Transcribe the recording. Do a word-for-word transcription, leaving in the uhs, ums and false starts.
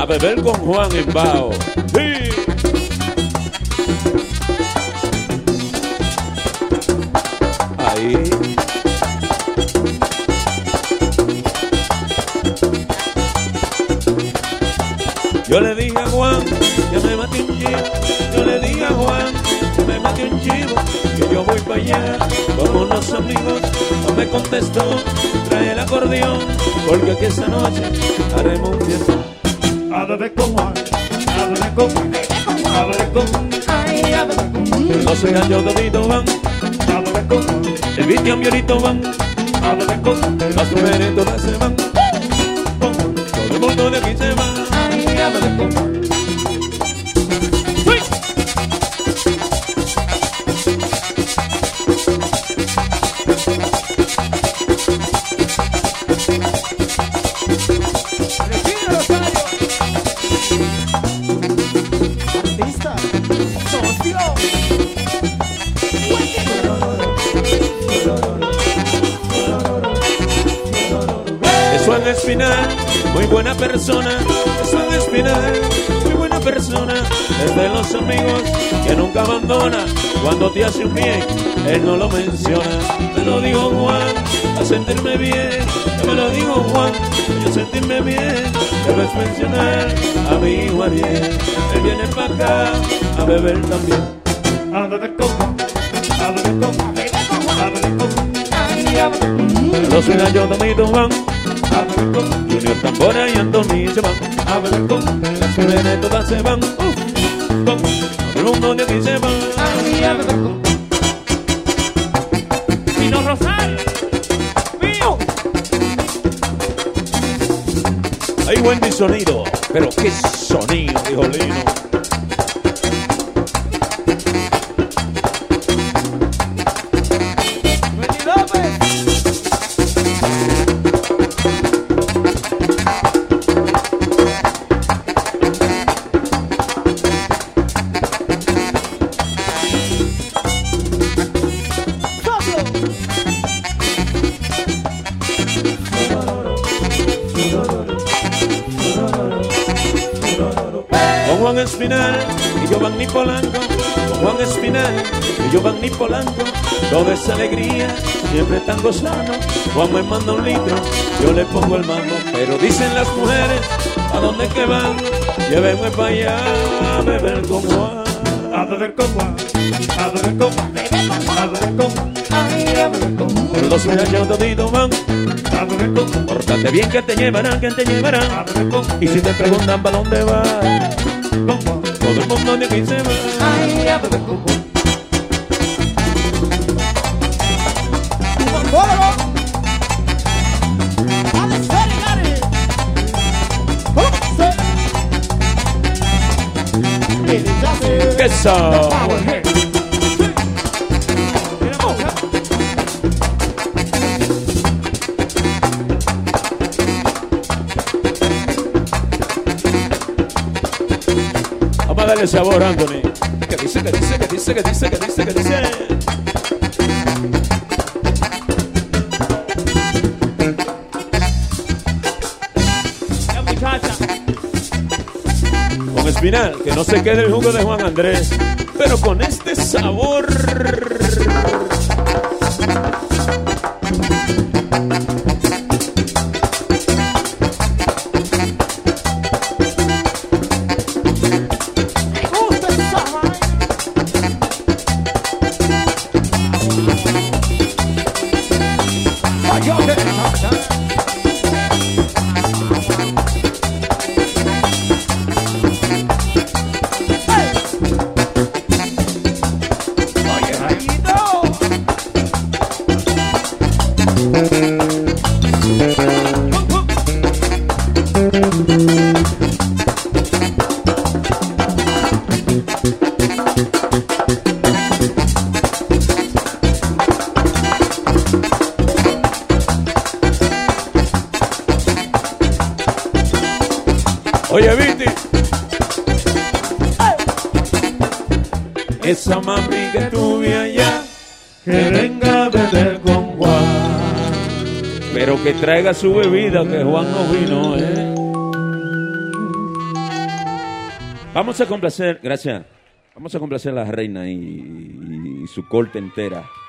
a beber con Juan en Bao. Sí. Ahí. Yo le dije a Juan que me maté un chivo. Yo le dije a Juan que me maté un chivo. Que yo voy para allá con unos amigos. No me contestó, trae el acordeón, porque aquí esta noche haremos un fiesta. A beber con Juan, a beber con Juan, a beber con Juan, a beber con Juan. Los gallos toditos van, a beber con Juan, el Vitian y Orito van, a beber con Juan. las mujeres todas se van, todo el mundo de aquí se va. A beber con Juan. Juan Espinal, muy buena persona. Es Juan Espinal, muy buena persona. Es de los amigos que nunca abandona. Cuando te hace un bien, él no lo menciona. Me lo dijo Juan, a sentirme bien. Me lo dijo Juan, a sentirme bien. Debes mencionar a mi hijo Ariel. Él viene para acá a beber también. A beber con Juan, a beber con Juan, a beber con Juan, a beber con Juan. Los gallos tomitos van, Junior Tambora y Anthony se van, a beber con Juan. las mujeres todas se van, uh, con, todo el mundo de aquí se va. A beber con Juan. Pino Rosario, mío. Hay buen sonido, pero qué sonido, dijo Lino. Juan Espinal y Giovanni Polanco, con Juan Espinal y Giovanni Polanco, toda esa alegría siempre están gozando. Juan me manda un litro, yo le pongo el mango, pero dicen las mujeres, ¿a dónde que van? Llévenme para allá a beber con Juan. A beber con Juan, a beber con Juan, a beber con Juan, a beber con Juan. Por los gallos toditos van, a beber con Juan, pórtate bien que te llevarán, que te a llevarán. beber con Juan. Y si te preguntan para dónde vas, Con Juan, todo el mundo de aquí se va. ay, a beber con Juan. ¡Qué so! Vamos a darle sabor, Anthony. ¿Qué dice, qué dice, qué dice, qué dice, qué dice, qué dice? La muchacha. Con Espinal, que no se quede el jugo de Juan Andrés, pero con este sabor. Oye, Viti, esa mami que tuve allá, que venga a beber con Juan, pero que traiga su bebida, que Juan no vino, ¿eh? Vamos a complacer, gracias. Vamos a complacer a la reina y, y, y su corte entera.